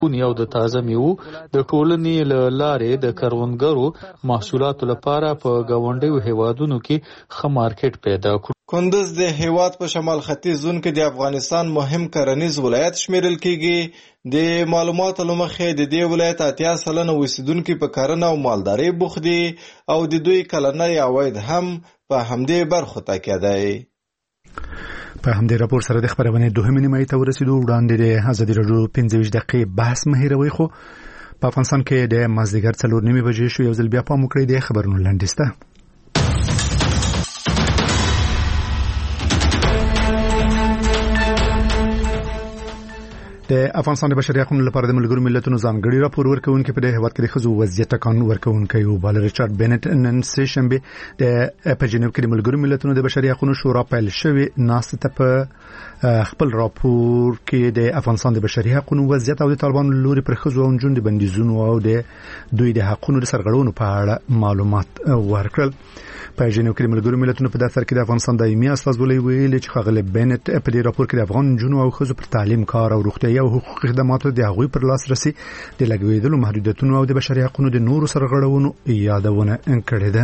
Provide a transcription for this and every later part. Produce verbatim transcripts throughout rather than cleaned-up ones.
او د تازه میوو د ټولنې له لارې د کروندګرو محصولاتو لپاره په ګاونډیو هیوادونو کې ښه مارکیټ پیدا کړو. کندز د هیواد په شمال ختیځ زون کې د افغانستان مهم کرنیز ولایت شمیرل کیږي. د معلوماتو له مخې د دې ولایت اتیا سلنه اوسیدونکي په کرنه او مالدارۍ بوخت دي او د دوی کلنی عواید هم په همدې برخو تکیه دی. په همدې راپور سره د خبرونه دوهمې نیمایي ته ورسېدو. وړاندې د ازادي راډیو پنځه ویشت دقیقې بحث مهیروي خو په افغانستان کې د مازدیګر څلور نیمې بجې شو. یو ځل بیا پام وکړئ د خبرونو لنډیسته. د افغانستان د بشري حقوقو لپاره د ملګرو ملتونو ځانګړي راپور ورکوونکي په دې هیواد کې د ښځو وضعیت ټکان ورکوونکی او بل ریچارډ بینټ نن سه شنبه د اپجنیو کې د ملګرو ملتونو د بشري حقوقو شورا پیل شوی ناسته په خپل راپور کې د افغانستان د بشري حقوقو وضعیت او د طالبانو لوري پر ښځو او نجونو د بندیزونو او د دوی د حقوقو د سرغړونو په اړه معلومات ورکړل. په اپجنیو کې د ملګرو ملتونو په دفتر کې د افغانستان دایمي استازولۍ ویلي چې خغل بینټ په دې راپور کې د افغان نجونو او ښځو پر تعلیم، کار او روغتیا او حقوقي خدماتو د هغوی پر لاسرسي د لګویدلو محدودیتونو او د بشري حقوقو د نورو سرغړونو یادونه کړې ده.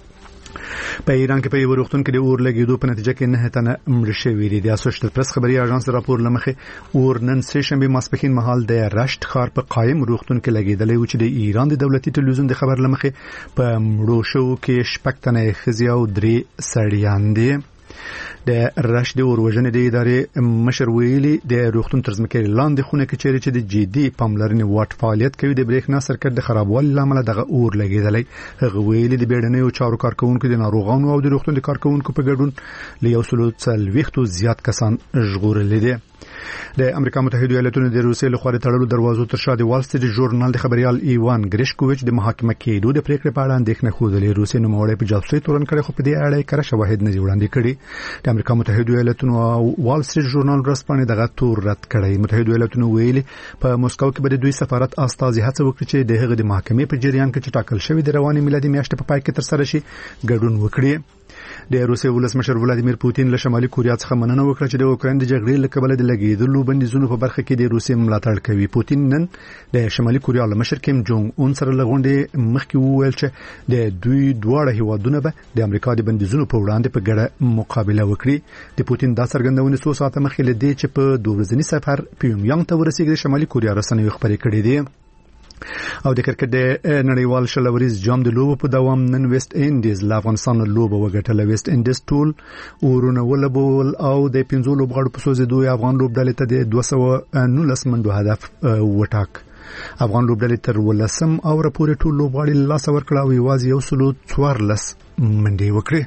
په ایران کې په یو وروختون کې د اور لګیدو په نتیجه کې نه تنه مړ شوي دي. د اسوسییټډ پریس خبري اژانس راپور لمخې اور نن سه شنبه ماسپښین مهال د رشت ښار په قایم وروختون کې لګیدلی و چې د ایران د دولتي ټلویزیون د خبر لمخې په مړو شو کې شپږ تنه ښځې او درې سړیان دي. د رشد د اوروژنې د ادارې مشر ویلي د روغتون تر ځمکې لاندې خونه کې چیرې چې د جدي پاملرنې واټ فعالیت کوي د برېښنا سرکټ د خرابوالي لامل دغه اور لګیدلی. هغه ویلي د بیړنیو چارو کارکونکو د ناروغانو او د روغتون د کارکونکو په ګډون له یو سلو څلوېښتو زیات کسان ژغورلي دي. د امریکا متحده ایالاتونو د روسیې لخوا د تړلو دروازو تر شا د وال سټریټ ژورنال د خبريال ایوان ګریشکوویچ د محاکمه کېدو د پریکړې په اړه اندېښنه خوده. روسیې نوموړی په جاسوسي تورن کړي خو په دې اړه کره شواهد نه وړاندې کړي. د امریکا متحده ایالاتونو او وال سټریټ ژورنال رسپانې دغه تور رد کړي. متحده ایالاتونو ویلي په موسکو کې به د دوی سفارت استازي هڅه وکړي چې د هغه د محاکمې په جریان کې چې ټاکل شوی د رواني میلادي میاشتې په پای کې تر سره شي ګډون وکړي. د روسیې ولسمشر ولادیمیر پوتین له شمالي کوریا څخه مننه وکړه چې د اوکراین د جګړې له کبله د لګیدلو بندیزونو په برخه کې د روسیې ملاتړ کوي. پوتین نن د شمالي کوریا له مشر کیم جونګ اون سره لغونډې مخکې وویل چې د دوی دواړه هیوادونه به د امریکا د بندیزونو په وړاندې په ګډه مقابله وکړي. د پوتین دا څرګندونه څو ساعته مخکې له دې چې په دوه ورځني سفر پیونګیانګ ته ورسېږي د شمالي کوریا رسنیو خبرې کړې دي. او د کرکټ د نړیوال شلوریز جام د لوبو په دوام نن ویسټ انډیز له افغانستان لوبه وګټله. ویسټ انډیز ټول اورونه ولبول او د پنځو لوبغاړو په سوزیدو افغان لوبډلې ته د دوه سوه نولس منډو هدف وټاک. افغان لوبډلې تر ولسم او راپورې ټول لوبغاړي لاس ورکړه او یوازې یو سلو څوارلس منډې وکړې.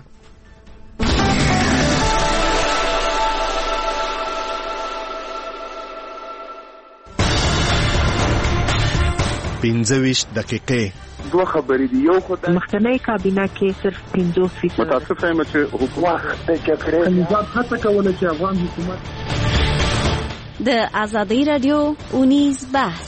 پنځه ویشت دقیقې دوه خبرې دي. یو خو د مخکنی کابینه کې صرف پنځوس فیصد متاسف یم چې حکومت د جګړې نظام هڅه کوله چې افغان حکومت د ازادي رادیو اونیز بحث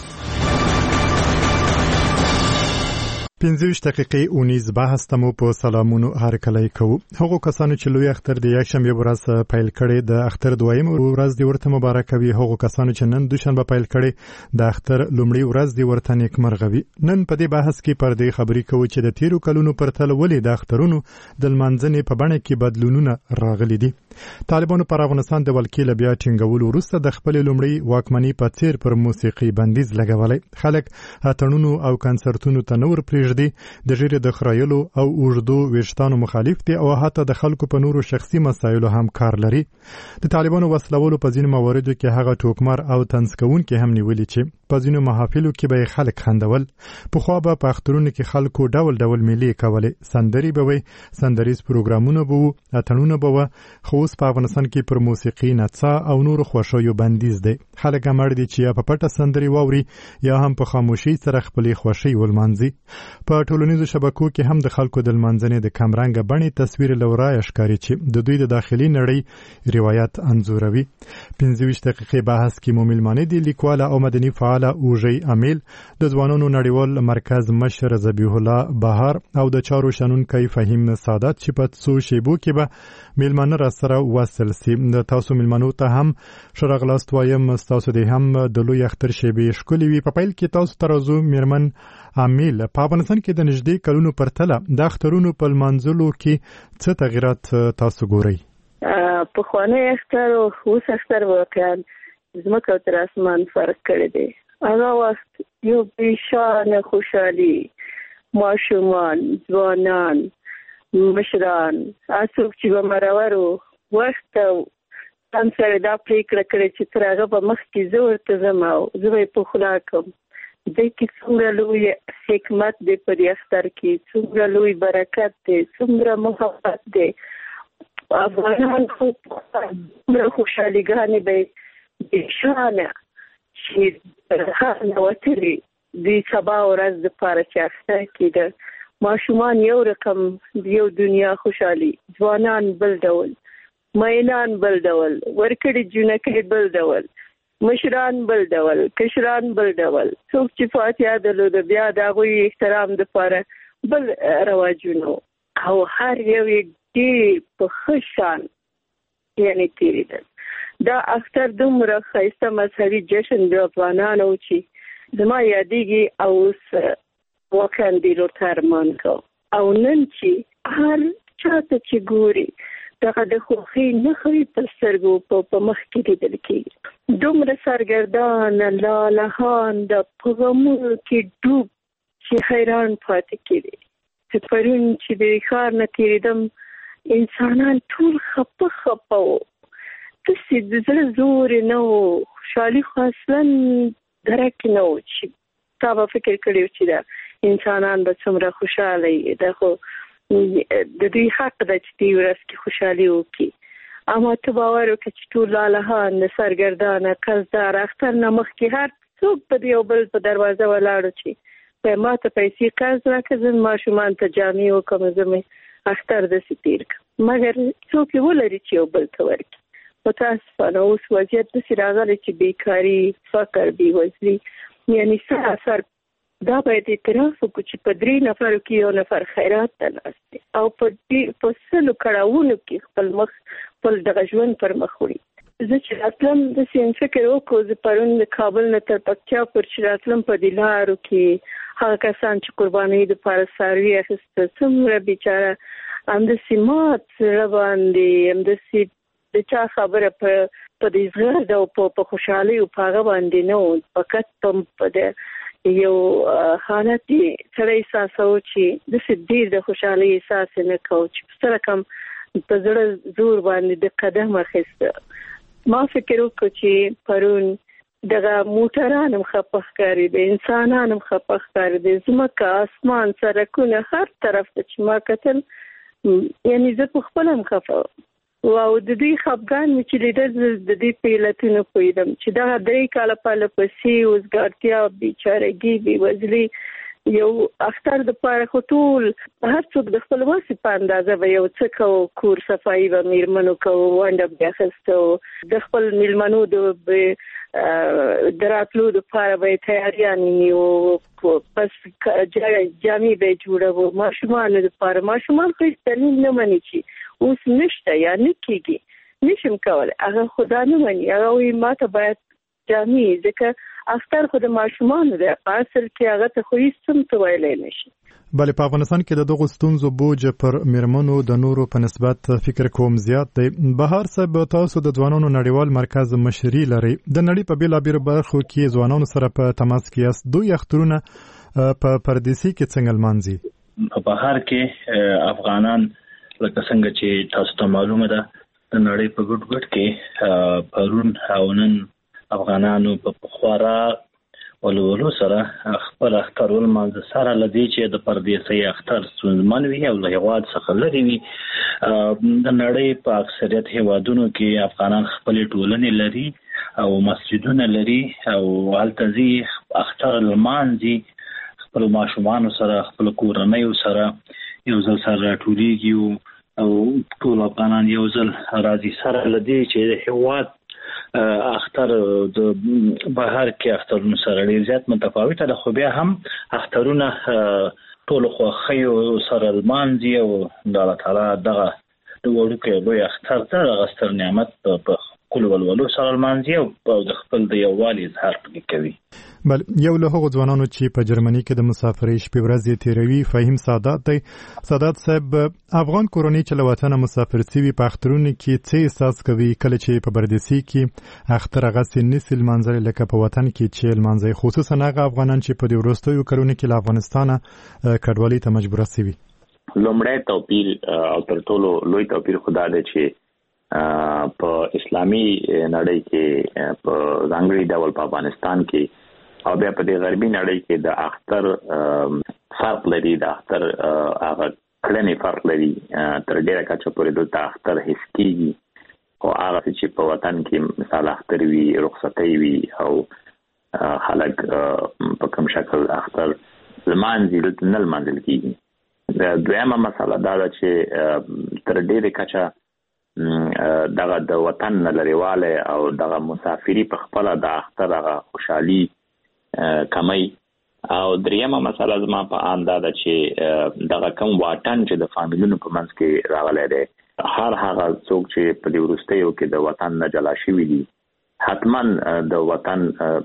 پنځه ویشت دقیقې اونیز بحث تمو په سلامونو هر کله کوو. هغه کسانو چې لوی اختر د یک شنبه ورځ پیل کړي د اختر دویم ورځ دی ورته مبارک وي. هغه کسانو چې نن دوشنبه پیل کړي د اختر لومړی ورځ دی ورته نیکمرغه وي. نن په دې بحث کې پر دې خبرې کوو چې د تیرو کلونو پرتله ولې د اخترونو د لمانځنې په بڼه کې بدلونونه راغلي دي. طالبانو پر افغانستان د ولکې بیا ټینګولو وروسته د خپل لومړی واکمنۍ په څیر پر موسیقي بندیز لګولای. خلک اتڼونو او کنسرتونو ته نور پریږدي، د ژیړې د خرایلو او اوږدو ویښتانو مخالف دي او حتی د خلکو په نورو شخصي مسایلو هم کار لري. د طالبانو وسلولو په ځینو مواردو کې هغه ټوکمر او طنز کوونکي هم نیولي چې په ځینو محافلو کې به خلک خندول. پخوا به په اخترونو کې خلکو ډول ډول میلې کولې، سندرې به وي، سندریز پروګرامونه به وو، اتڼونه به وو. خو اوس په افغانستان کې پر موسیقي، نڅا او نورو خوښیو بندیز دی. خلک امر دي چې یا په پټه سندرې واوري یا هم په خاموشۍ سره خپلې خوښۍ ولمانځي. په ټولنیزو شبکو کې هم د خلکو د لمانځنې د کمرنګ بڼې تصویر لورای ښکاري چې د دوی د داخلي نړۍ روایت انځوروي. پنځه ویشت دقیقې بحث کې مو میلمانه دي لیکواله او مدني فعاله اوژي امیل، د ځوانانو نړیوال مرکز مشر ذبیح الله بهار او د چارو شنونکی فهیم سعادت چې په څو شیبو کې به میلمانه را سره وصل سي. د تاسو میلمنو ته هم ښه راغلاست وایم. ستاسو د هم د لوی اختر شیبې ښکلې وي. په پیل کې تاسو ته راځو میرمن امیل، په افغانستان کې د نږدې کلونو پرتله د اخترونو په لمانځلو کې څه تغیرات تاسو ګورئ؟ پخوانی اختر او اوس اختر واقعا ځمکه او تر اسمان فرق کړی دی. هغه وخت یو بېشانه خوشحالي، ماشومان، ځوانان، مشران، څوک چې به مرور وخت او ځان سره دا پرېکړه کړې چې تر هغه به مخکې زه ورته ځم او زه به یې په خوله کړم. دی کې څومره لوی حکمت دی په دې اختر کې، څومره لوی برکت دی، څومره محبت دی. افغانان خو څومره خوشحاليګانې به بېشانه چې هر نه وتلي دوی سبا ورځ دپاره چې اختر کېده. ماشومان یو رقم یو دنیا خوشحالي، ځوانان بل ډول، مینان بل ډول، ورکړي جونکۍ بل ډول، مشران بل ډول، کشران بل ډول. څوک چې فاتحه درلوده بیا د هغوی احترام دپاره بل رواجونه او هر یو یې ډېر په ښه شان یعنې تېرېدل. دا اختر دومره ښایسته مذهبي جشن د افغانانو چې زما یادېږي او اوس واقعا دې لور ته ارمان کوم. او نن چې هر چاته چې ګوري دغه د خوښۍ نښې په سترګو په مخ کې لیدل کېږي. دومره سرګردانه لالهان د په غمونو کې ډوب چې حیران پاتې کېدی. چې پرون چې د ښار نه تېرېدم انسانان ټول خپه خپه وو، داسې د زړه زور یې نه و، خوشحالي خو اصلا درک نه و چې تا به فکر کړی و چې دا انسانان به څومره خوشحاله وي. دا خو د دوی حق ده چې دې ورځ کې خوشحالي وکړي. اما ته باور وکړه چې ټول لالهان د سرګردانه قرضدار اختر نه مخکې هر څوک په د یو بل په دروازه ولاړو چې په ما ته پیسې قرض راکړه، زه ماشومان ته جامې وکړم، زه مې اختر داسې تېر کړم. مګر څوک یې ولري چې یو بل ته ورکړي. متاسفانه اوس وضعیت داسې راغلی چې بیکاري، فقر، بېوزلي، یعنې سراسر دا باید اعتراف وکړو چې په درې نفرو کې یو نفر خیرات ته ناست دی او په دې په سلو کړاوونو کې خپل مخ خپل دغه ژوند پر مخ وړي. زه چې راتلم داسې فکر وکړو، زه پرون د کابل نه تر پکتیا پورې چې راتلم په دې لارو کې هغه کسان چې قربانۍ دپاره څاروي اخیسته څومره بیچاره همداسې مات زړه باندې همداسې د چا خبره په په دې زغرد او په خوشحالۍ او په هغه باندې نه و، فقط په د یو حالت یې سړی احساسوه چې داسې ډېر د خوشحالۍ احساس یې نه کوو چې په څه رقم په زړه زور باندې د قدم اخیسته. ما فکر وکړو چې پرون دغه موټران هم خپه ښکارېده، انسانان هم خپه ښکارېده، ځمکه، اسمان، سړکونه، هر طرف ته چې ما کتل یعنې زه په خپله هم خفه وم. او د دوی خفګان مې چې لیدل د دوی په علتونو پوهېدم چې دغه درې کاله پرله پسې وزګارتیا، بېچارګي، بېوزلي یو اختر دپاره خو ټول هر څوک د خپل وسې په اندازه به یو څه کوو. کور صفایي به میرمنو کوو، ونډه به اخیسته، د خپل میلمنو د راتلو دپاره به یې تیاریانې نیو، بس جامې به یې جوړوو ماشومانو دپاره. ماشومان خو هېڅ دلیل نه مني چې اوس نشته یا نه کېږي، نشم کولی. هغه خو دا نه مني، هغه وایي ما ته باید جامې، ځکه اختر خو د ماشومانو دی، په اصل کې هغه ته خو هېڅ څه ته ویلی نه شي. بلې په افغانستان کې د دغو ستونزو بوج پر میرمنو د نورو په نسبت فکر کوم زیات دی. بهار صاحب، تاسو د ځوانانو نړیوال مرکز مشري لرئ، د نړۍ په بېلابېلو برخو کې ځوانانو سره په تماس کې یاست. دوی اخترونه په پردیسي کې څنګه لمانځي؟ په بهار کې افغانان لکه څنګه چې تاسو ته معلومه ده د نړۍ په ګوټ ګوټ کې پرون او نن افغانانو په خورا ولولو سره خپل اختر ولمانځه، سره له دې چې د پردیسۍ اختر ستونزمن وي او له هېواد څخه لرې وي. د نړۍ په اکثریت هېوادونو کې افغانان خپلې ټولنې لري او مسجدونه لري او هلته ځي اختر لمانځي، خپل ماشومان سره خپل کورنۍ سره یو ځل سره راټولېږي او ټول افغانان یو ځل راځي سره لدی چې هیواد اختر د بهر کې اخترونو سره ډیر زیات متفاوته ده، خو بیا هم اخترونه ټول خو خیو سره المانځي او د الله تعالی دغه د وړوکې لوی اختر ته غستر نعمت په کول ولولو سره المانځي او د خپل د یووالي اظهار کوي. بل یو له هغو ځوانانو چې په جرمني کې د مسافرۍ شپې ورځې تیروي فهیم سادات دی. سادات صاحب، افغان کورنۍ چې له وطنه مسافر سوي په اخترونو کې څه احساس کوي کله چې په پردیسي کې اختر هغسې نسي لمانځلي لکه په وطن کې چې لمانځي، خصوصا هغه افغانان چې په دې وروستیو کلونو کې له افغانستانه کډوالۍ ته مجبوره سوي؟ لومړی توپیر او تر ټولو لوی توپیر خدا دی چې په اسلامي نړۍ کې په ځانګړي ډول په افغانستان کې او بیا په دې غربي نړۍ کې د اختر فرق لري، د اختر هغه کړنې فرق لري. تر ډیره کچه پورې دلته اختر حس کېږي او هغه چې په وطن کې مثال اختر وي، رخصتۍ وي او خلک په کوم شکل اختر لمانځي دلته نه لمانځل کېږي. دویمه مسله دا ده چې تر ډیره کچه دغه د وطن نه لرېوالی او دغه مسافري په خپله د اختر هغه خوشحالي کمی. او دریمه مسله زما په آن دا ده چې دغه کم واټن چې د فامیلونو په منځ کې راغلی دی، هر هغه څوک چې په دې وروستیو کې د وطن نه جلا شوي دي حتما د وطن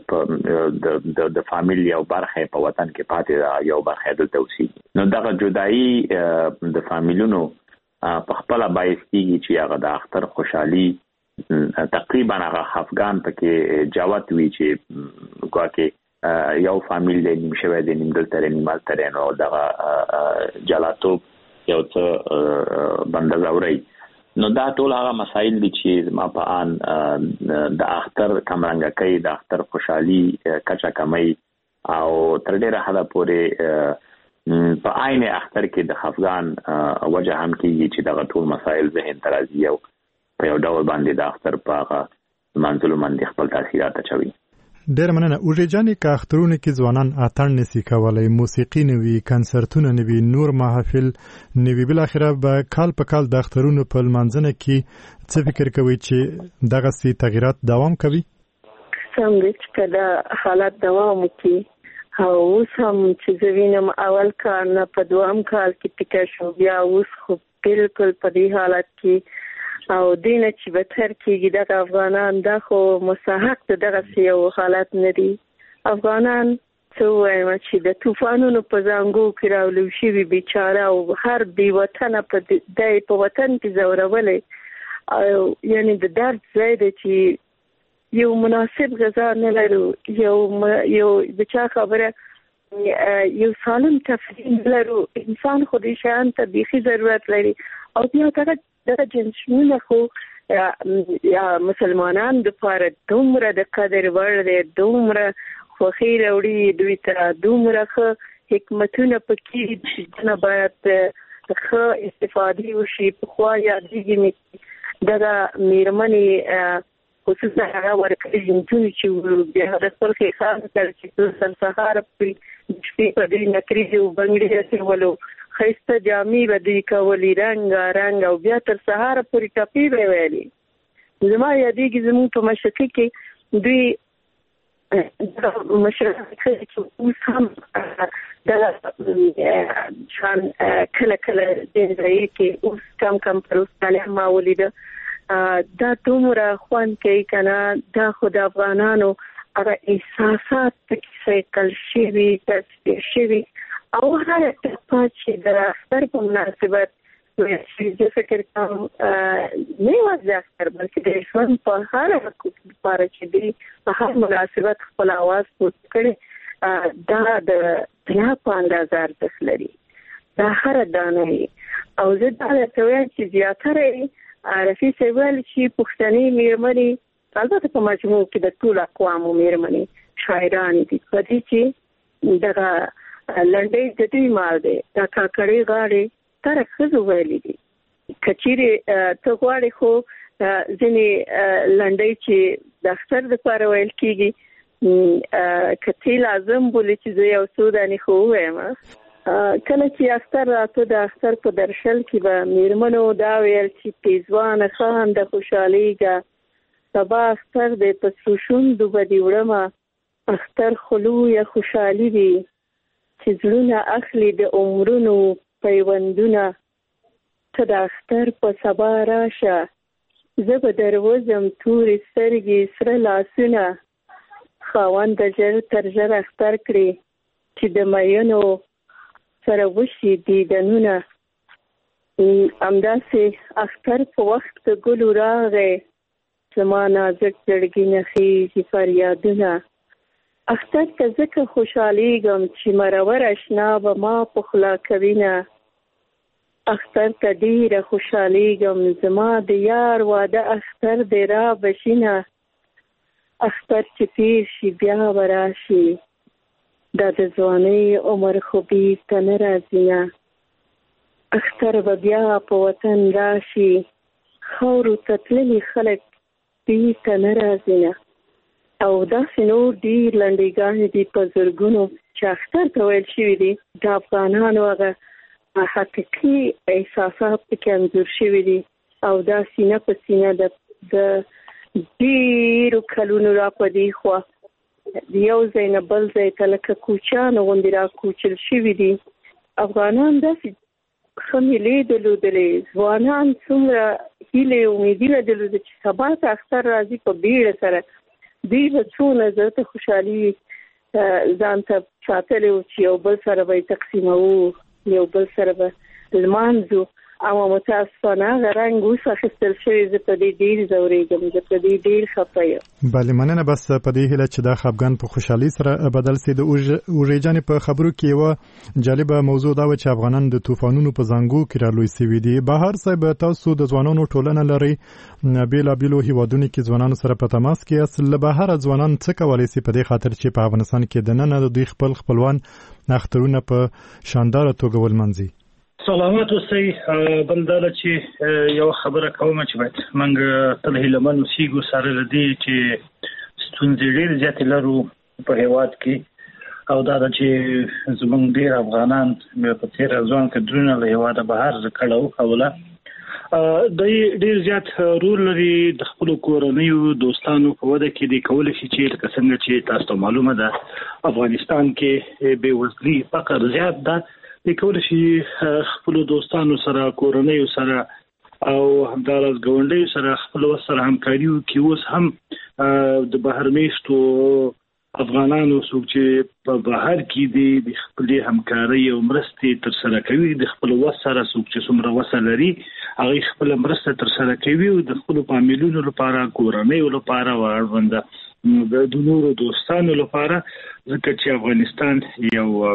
په د فامیل یو برخه په وطن کې پاتې ده، یو برخه دلته اوسېږي. نو دغه جدایي د فامیلونو په خپله باعث کېږي چې هغه د اختر خوشحالي تقریبا هغه خفګان پکې جوت وي چې ګواکې یو فامیل دی نیم شوی دی، نیم دلته دی، نیم هلته دی، نو دغه جلاتوب یو څه بنده ځوري. نو دا ټول هغه مسایل دي چې زما په آن د اختر کمرنګه کوي، د اختر خوشحالي کچه کمی او تر ډېره حده پورې په عین اختر کې د خفګان وجه هم کېږي چې دغه ټول مسایل ذهن ته راځي او په یو ډول باندې د اختر په هغه لمانځلو باندې خپل تاثیرات اچوي. ډېر مننه. اوږې جانې که اخترونو کې ځوانان اتڼ نسي کولی، موسیقي نه وي، کنسرتونه نه وي، نور محافل نه وي، بالاخره به کال په کال د اخترونو په لمانځنه کې څه فکر کوئ چې دغسې تغییرات دوام کوي؟ سم دی چې که دا حالت دوام وکړي او اوس هم چې زه وینم اول کال نه په دوام کال کې پیکه شو، بیا اوس خو بلکل په دې حالت کې او دینه چې بهتر کېږي دغه افغانان دا خو مستحق د دغسې یو حالت نه دي. افغانان څه ووایم چې د طوفانونو په زانګو کې راولو شوي بیچاره او هر بې وطنه په دی په وطن کې ځورولی او یعنې د درد ځای دی چې یو مناسب غذا نه لرو، یو یو د چا خبره یو سالم تفریح نه لرو. انسان خو دې شیان ته بیخي ضرورت لري او بیا دغه دغه جنسونه خو یا مسلمانان دپاره دومره د قدر وړ دی، دومره خوښي راوړي دوی ته، دومره ښه حکمتونه پکې چې نه باید ښه استفادې وشي. پخوا یادېږي مې دغه مېرمنې خصوصا هغه ورکړي جنسونه چې بیا د خپل خیخان کړ چې تر سهاره پورې د شپې په دې نکریزې او بنګړې اچولو، ښایسته جامې به دوی کولې رنګ رنګ او بیا تر سهاره پورې ټپې به ویلې. زما یادېږي زموږ په مشرقي کې دوی مشرقي چې اوس هم دغه شان کله کله دې ځای کې اوس کم کم پروستانه ما ولیده دا دومره خوند کوي که نه. دا خو د افغانانو هغه احساسات پکې سیکل شوي تصویر شوي او هر ټپه چې د اختر په مناسبت زه فکر کوم نه یوازې د اختر بلکې د ژوند په هر لپاره چې دی په هر مناسبت خپل اواز پورته کړي دا د طلا په اندازه ارزښت لري، دا هره دانه او زه دا درته وایم چې زیاتره رفیع صاحب ویل چې پښتنې مېرمنې البته په مجموع کې د ټولو اقوامو مېرمنې شاعرانې دي په دې چې دغه لنډۍ د دوی مال دی، دا کاکړۍ غاړې تر ښځو ویلي دي. که چیرې ته غواړې خو ځینې لنډۍ چې د اختر دپاره ویل کېږي کتی لازم بولی چې زه یو څو دانې خو ووایم. کله چې اختر راته د اختر په درشل کې به میرمنو دا ویل چې پیزوان خان د خوشحالیږه، سبا اختر دی په سرو شونډو به دې وړمه، اختر خلو یا خوشحالي وي چې زړونه اخلي د عمرونو پیوندونه. ته د اختر په سبا راشه، زه به دروزم تورې سترګې سره لاسونه، خاوند ژر تر ژر اختر کړي چې د مینو سره وشي دیدنونه. همداسې اختر په وخت کې ګلو راغی، زما نازک زړګي نه خیژي فریادونه. اختر ته ځکه خوشحالیږم چې مرور اشنا به ما په خوله کوینه. اختر ته ډېره خوشحالیږم، زما د یار واده اختر دی را بشینه. اختر چې تیر شي بیا به راشي، دا د ځوانۍ عمر خو بیرته نه راځي نه. اختر به بیا په وطن راشي، خاورو ته تللي خلک بیرته نه راځي نه. او داسې نور ډېر لنډیګانې دي په زرګونو چې اختر ته ویل شوي دي. د افغانانو هغه حقیقي احساسات پکې انځور شوي دي، او دا سینه په سینه د ډېرو کلونو را په دې خوا یو ځای نه بل ځای ته لکه کوچیانو غوندې را کوچل شوي دي. افغانان داسې ښه میلې درلودلې، ځوانان څومره هیلې امیدونه درلودې چې سبا ته اختر راځي په بیړه سره. دوی به څونه زړه ته خوشحالي ځان ته ساتلې وو چې یو بل سره به یې تقسیموو، یو بل سره به لمانځو. اما متاسفانه هغه رنګ اوس اخیستل شوی، زه په دې ډېر ځورېږم، زه په دې ډېر خفه یم. بله مننه. بس په دې هیله چې دا خفګان په خوشحالي سره بدل سي. د اوږې جانې په خبرو کې یوه جالبه موضوع دا و چې افغانان د طوفانونو په زنګو کې رالوی سوي دي. بهر صاحب تاسو د ځوانانو ټولنه لرئ، بېلابېلو هیوادونو کې ځوانانو سره په تماس کې یاست. له بهره ځوانان څه کولی سي په دې خاطر چې په افغانستان کې دننه د دوی خپل خپلوان اخترونه په شانداره توګه ولمانځي؟ سلامات اوسئ. بل دا چې یو خبره کوم چې باید موږ تل هیلهمن اوسېږو سره له دې چې ستونزې ډېرې زیاتې لرو په هېواد کې، او دا ده چې زموږ ډېر افغانان په تېره ځوان کدرونه له هېواده بهر کډه وکوله. دوی ډېر زیات رول لري د خپلو کورنیو دوستانو په وده کې. دی کولی شي چې لکه څنګه چې تاسو ته معلومه ده افغانستان کې بېوزلي فقر زیات ده، دی کولی شي خپلو دوستانو سره، کورنیو سره او همداراز ګاونډیو سره خپل وس سره همکاري وکړي. اوس هم د بهر میشتو افغانانو څوک چې په بهر کې دي د خپلې همکارۍ او مرستې ترسره کوي، د خپل وس سره څوک چې څومره وسه لري هغوی خپله مرسته ترسره کوي، او د خپلو فامیلونو لپاره، کورنیو لپاره او اړونده د نورو دوستانو لپاره، ځکه چې افغانستان یو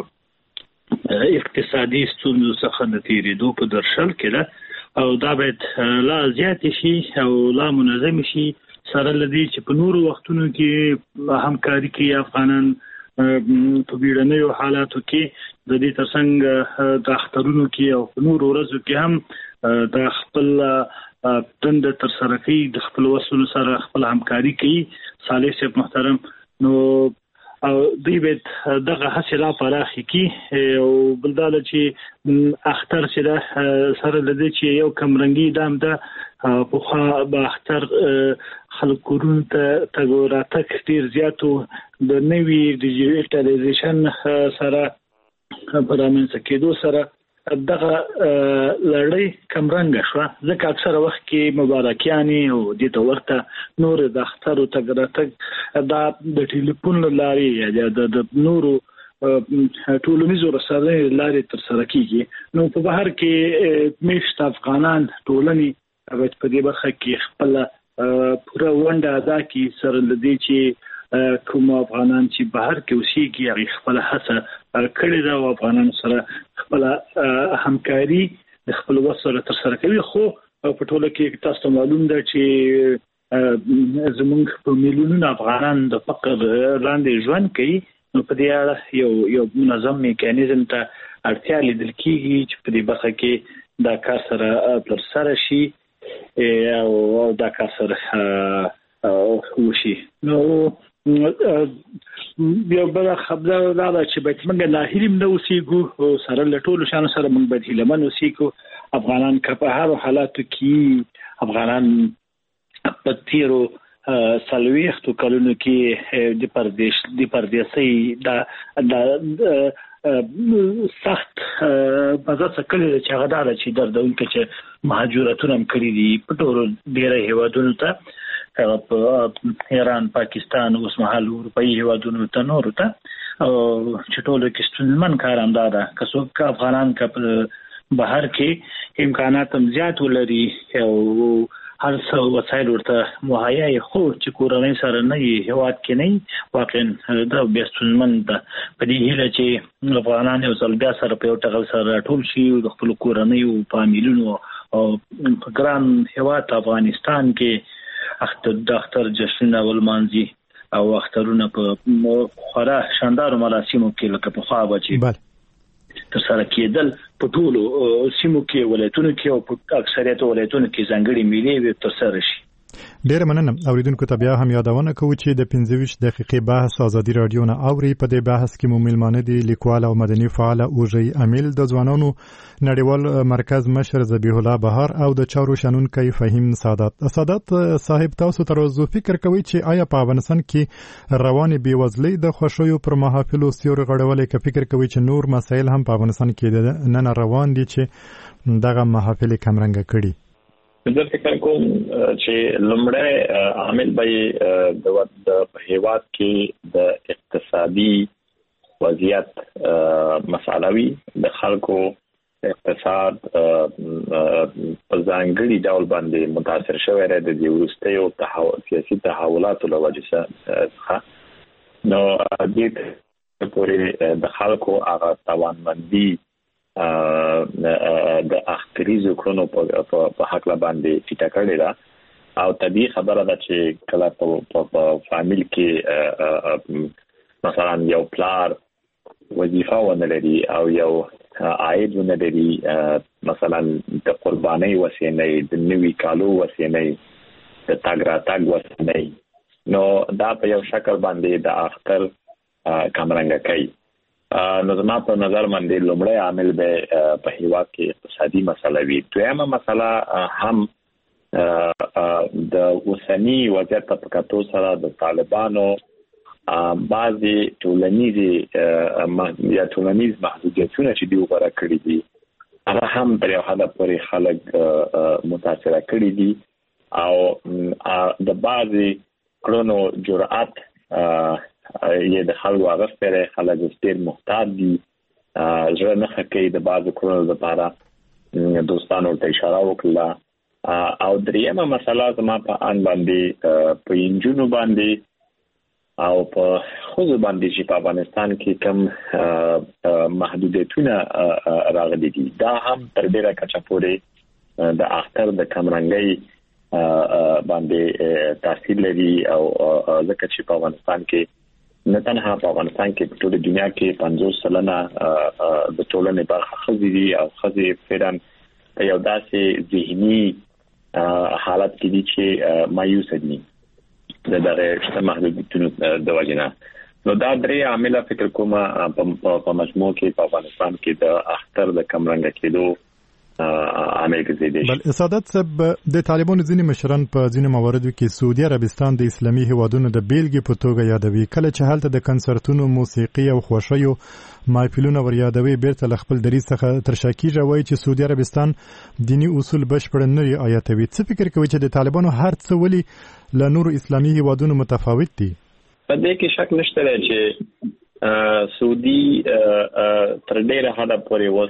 اقتصادي ستونزو څخه د تېرېدو په درشل کې ده، او دا باید لا زیاتې شي او لا منظم شي، سره له دې چې په نورو وختونو کې همکاري کوي افغانان په بیړنیو حالاتو کې. د دې ترڅنګ د اخترونو کې او په نورو ورځو کې هم د خپل دنده ترسره کوي، د خپل وسونو سره خپل همکاري کوي. صالح صاحب محترم، نو او دوی باید دغه هڅې لا پراخې کړي. او بل دا ده چې اختر چې ده سره له دې چې یو کمرنګي دام ده، پخوا به اختر خلک کورونو ته تګ او راتګ ډېر زیات و. د نوي ډیجیټلایزیشن سره په رامنځته کېدو سره دغه لړۍ کمرنګه شوه، ځکه اکثره وخت کې مبارکیانې او دې ته ورته نور د اخترو تګ راتګ دا د ټلیفون له لارې یا د نورو ټولنیزو رسنیو له لارې ترسره کېږي. نو په بهر کې میشت افغانان ټولنې باید په دې برخه کې خپله پوره ونډه ادا کړي، سره له دې چې کوم افغانان چې بهر کې اوسېږي هغې خپله هڅه کړې ده او افغانانو سره خپله همکاري د خپل وس سره ترسره کوي. خو په ټوله کې تاسو ته معلوم ده چې زموږ په میلیونونو افغانان د فقر لاندې ژوند کوي. نو په دې اړه یو یو منظم میکانیزم ته اړتیا لیدل کېږي چې په دې برخه کې دا کار سره ترسره شي او دا کار سره وشي. نو یو بل خبره دا ده چې باید موږ لاهیریم نه اوسېږو سره له ټولو شانو سره موږ باید هیلهمن اوسېږو. افغانان که په هر حالاتو کې افغانان په تیرو څلوېښتو کلونو کې د پردیش د پردیسۍ دا سخت مزه څکلې چې هغه دا چې دردونکي چې مهاجرتونه هم کړي دي په ټولو ډېره هیوادونو ته، په ایران، پاکستان، اوس مهال اروپایي هیوادونو ته، نورو ته، چې ټولو کې ستونزمن کار همدا ده. که څوک افغانان که په بهر کې امکانات هم زیات ولري او هر څه وسایل ورته مهیا یې، خو چې کورنۍ سره نه وي، هیواد کې نه وي، واقعا دا بیا ستونزمن ده. په دې هیله چې افغانان یو ځل بیا سره په یو ټغر سره راټول شي او د خپلو کورنیو فامیلونو او په ګران هیواد افغانستان کې د اختر جشنونه ولمانځي او اخترونه په خورا شاندارو مراسمو کې لکه پخوا به چې ترسره کېدل په ټولو سیمو کې، ولایتونو کې او په اکثریت ولایتونو کې ځانګړي میلې به ترسره شي. ډېر مننه. اوریدونکو ته بیا هم یادونه کوو چې د پنځه ویشت دقیقې بحث ازادي رادیو نه اوري. په دې بحث کې مو میلمانه دي لیکوال او مدني فعال اوژي امیل، د ځوانانو نړیوال مرکز مشر ذبیح الله بهار او د چارو شنونکی فهیم سادات. سادات صاحب، تاسو تر اوسه فکر کوئ چې آیا په افغانستان کې روانې بېوزلۍ د خوښیو پر محافلو سیوري غړولې، که فکر کوئ چې نور مسایل هم په افغانستان کې نن روان دي چې دغه محافل کمرنګه کړي؟ زه فکر کوم چې لومړی عامل به د هیواد کې د اقتصادي وضعیت مسله وي. د خلکو اقتصاد په ځانګړي ډول باندې متاثر شوی دی د دې وروستیو سیاسي تحولاتو له وجې څخه. نو دې پورې د خلکو هغه توانمندي د اختریزو کړنو په حق لا باندې ټیټه کړې ده، او طبیعي خبره ده چې کله په فامیل کې مثلا یو پلار وظیفه ونه لري او یو عاید ونه لري، مثلا د قربانۍ وسیلې، د نوي کالو وسیلې، د تاګ راتګ وسیلې، نو دا په یو شکل باندې د اختر کمرنګه کوي. نو زما په نظر باندې لومړی عامل به په هیواد کې اقتصادي مسله وي. دویمه مسله هم د اوسنی وضعیت په کتو سره د طالبانو بعضي ټولنیزي یا ټولنیز محدودیتونه چې دی وګړه کړی دي، هغه هم پر یو حد پورې خلک متاثر کړی دي، او د بعضي کړنو جرأت یې د خلکو هغه سره خلک ډېر محتاط دي، ځکه نه کوي د بعضو کړنو لپاره دوستانو ته اشاره وکړه. او دریمه مسله زما په ان باندې په انجونو باندې او په خوځو باندې چې په افغانستان کې کم محدودیتونه راغلي دي، دا هم تر ډیره کچه پورې د اختر د کمرنګۍ باندې تاثیر لري. او ځکه چې په افغانستان کې نه تنها په افغانستان کې په ټوله دنیا کې پنځوس سلنه د ټولنې برخه ښځې دي، او ښځې فعلا په یو داسې ذهني حالت کې دي چې مایوس دي د دغه محدودیتونو د وجې نه. نو دا درې عامل فکر کوم په مجموع کې په افغانستان کې د اختر د کمرنګه کېدو عامل ګرځېدي. بل سعادت صاحب، د طالبانو ځینې مشران په ځینې مواردو کې سعودي عربستان د اسلامي هیوادونو د بیلګې په توګه یادوي، کله چې هلته د کنسرتونو، موسیقي او خوښیو محفلونه ور یادوي، بیرته له خپل دریځ څخه تر شا کېږي، وایي چې سعودي عربستان دیني اصول بشپړ نه رعایتوي. څه فکر کوي چې د طالبانو هر څه ولې له نورو اسلامي هیوادونو متفاوت دي؟ په دې کې شک نشته چې سعودي تر ډیره حده پورې وس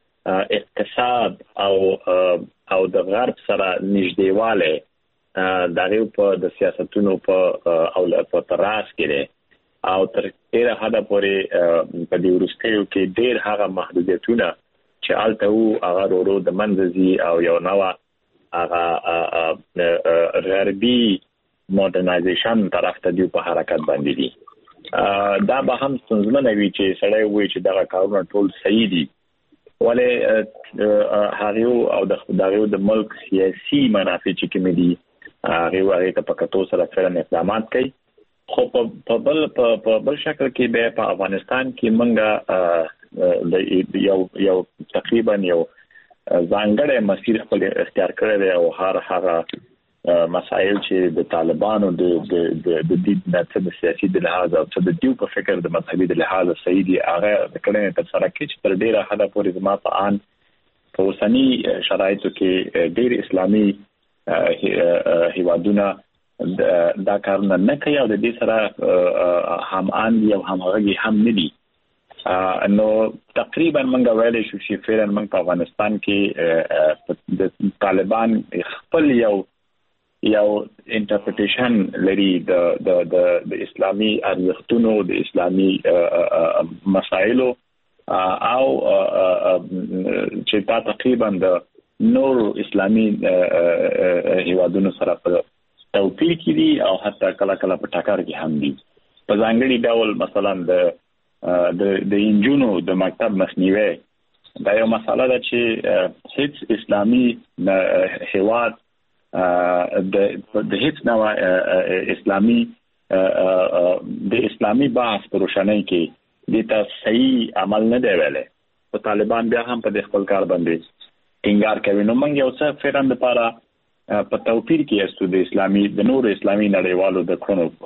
اقتصاد او او د غرب سره نږدېواله دغه په د سیاستونو په او په تراس کې او تر ډیره حده پورې په دې ورستیو کې ډیر هغه محدودیتونه چې الته وو هغه ورو د منځي او یو نوو هغه غربي مودرنایزیشن طرف ته دی په حرکت باندې دي. دا به هم څنګه وي چې سړی وایي چې دا کارونه ټول صحیح دي، ولې هغه او د خدایو د ملک سیاسي منافع چې کوم دي هغه هغه ته پکتو سره فعلا اقدامات کوي، خو په بل په بل شکل کې به په افغانستان کې منګه د یو یو تقریبا یو ځانګړی مسیر خپل اختیار کړی دی او هر هغه مسایل چې د طالبانو د د د د سیاسي د لحاظ او د دیو په فکر د مذهبي د لحاظ صحیح دي هغه د کړنې تر سره کې چې تر ډیره حد پورې زما په ان په اوسنی شرایطو کې ډیر اسلامي هیوادونه دا کارونه نه کوي او د دې سره هم ان یو همغږي هم نه دي نو تقریبا منګه ویلې شو چې فعلا موږ په افغانستان کې د طالبان خپل یو یو انټرپریټیشن لري د د د اسلامي ارزښتونو د اسلامي مسایلو او چې تا تقریبا د نور اسلامي هیوادونو سره په توپیر کې دي او حتی کله کله په ټاکر کې هم دي په ځانګړي ډول مثلا د د د انجونو د مکتب مخنیوي دا یو مسله ده چې هیڅ اسلامي هیواد د د هیڅ نوع اسلامي د اسلامي بحث پر روشنۍ کې د تا صحیح عمل نه دی ویلې او طالبان بیا هم په خپل کار باندې ټینګار کوي نو موږ یو څه فرند لپاره په توپیر کې استو د اسلامي د نور اسلامي نړیوالو د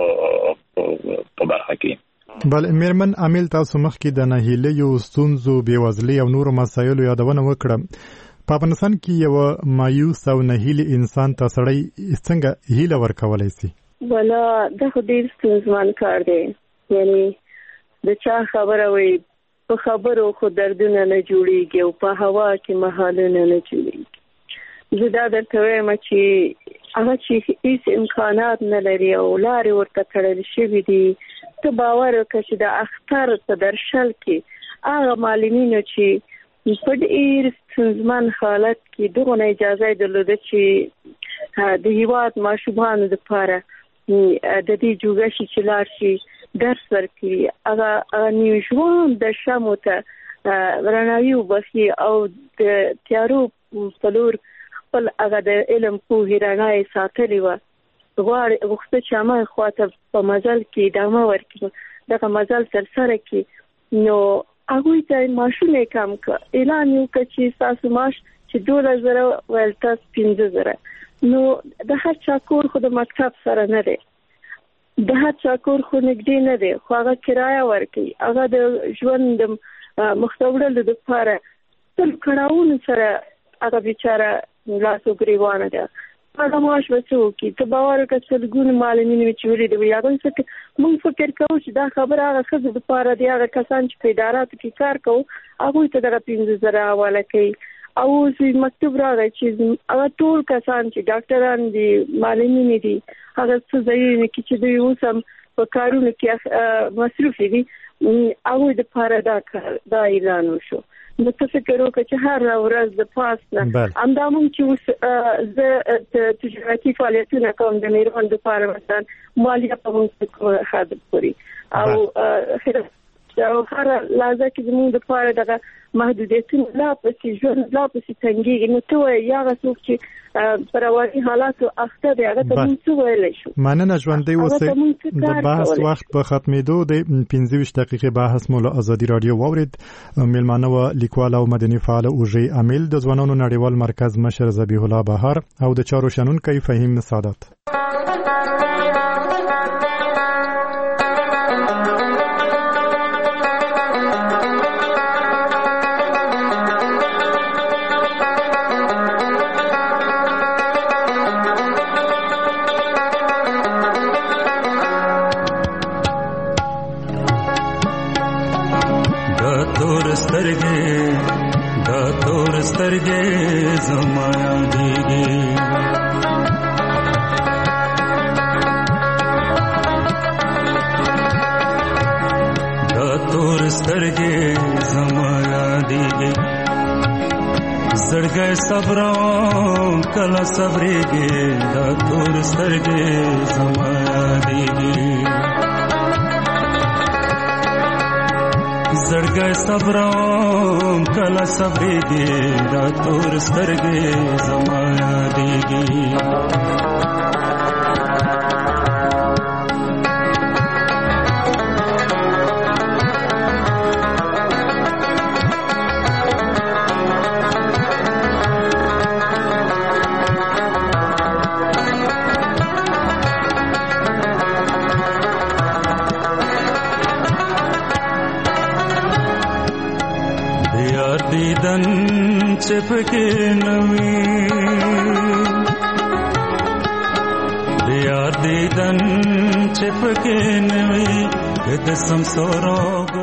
کړنو په برخه کې بل میرمن عامل تاسو مخ کې د نهیلې یو ستونزو بیوزلي او نور مسایلو یادونه وکړه په افغانستان کې یو مایوس او نهیلې انسان ته سړی څنګه هیله ورکولای شي ولا د خدای ستونزمان کار دی یعنی د چا خبره وي په خبرو خو دردونه نه جوړیږي او په هوا کې محالونه نه جوړیږي زه دا درته وایم چې هغه چې هیڅ امکانات نه لري او لارې ورته تړل شوي دي ته باور وکړه چې د اختر په درشل کې هغه معلمینو چې په ډېر ستونزمن حالت کې دغه اجازه درلوده چې د هیواد ماشومانو لپاره د دې جوګه شي چې لاړ شي درس ورکړي هغه نیو ژوند د شمو ته رڼاوي وبخي او د تیارو په لور خپل هغه د علم پوهې رڼا یې ساتلې وه غواړي غوښته چې هماغې خواته په مزل کې ادامه ورکړي دغه مزل سرسره کړي نو هغوی ته معاشونه یې کم کړه اعلان یې وکړه چې ستاسو معاش چې دولس زره ویل تاسو پنځه زره نو د هر چا کور خو د مکتب سره نه دی د هر چا کور خو نږدې نه دی خو هغه کرایه ورکوي هغه د ژوند د مخته دپاره تل کړاوونو سره هغه بیچاره لاسو ګریوانه ده هغه معاش به څه وکړي ته باور وکړه سلګونه معلمین مې چې ولیدل وي هغوی څه موږ فکر کوو چې دا خبره هغه ښځو دپاره دی هغه کسان چې په اداراتو کې کار کوو هغوی ته دغه پنځه زره حواله کوي او اوس مکتوب راغی چې هغه ټول کسان چې ډاکټران دي معلمین دي هغه څه ځایونه کې چې دوی اوس هم په کارونو کې مصروف دي هغوی دپاره دا دا اعلان وشو نو څه فکر وکړه چې هر ورځ د پاس نه همدا موږ چې اوس زه تجارتي فعالیتونه کوم د میرمن دپاره مثلا مالیه په موږ خادم کړي او او هر لحظه کې زموږ دپاره دغه محدودیتونه لا پسې ژوند لا پسې تنګېږي نو ته وایې هغه څوک چې په رواني حالاتو اخته دی هغه ته موږ څه ویلی شو مننه ژوندی اوسئ د بحث وخت په ختمېدو د پنځه ویشت دقیقې بحث مو له ازادي راډیو واورېد میلمانه وه لیکوال او مدني فعاله اوژې امیل د ځوانانو نړیوال مرکز مشر ذبیح الله بهار او د چارو شنونکی فهیم سعادت صبروں کلا صبرے گے دا تور سترگے زما دیگی زړګ صبروں کلا صبرے گے دا تور سترگے زما دیگی یار دیدن چپکې نوي یار دیدن چپکې نوي د سمسورو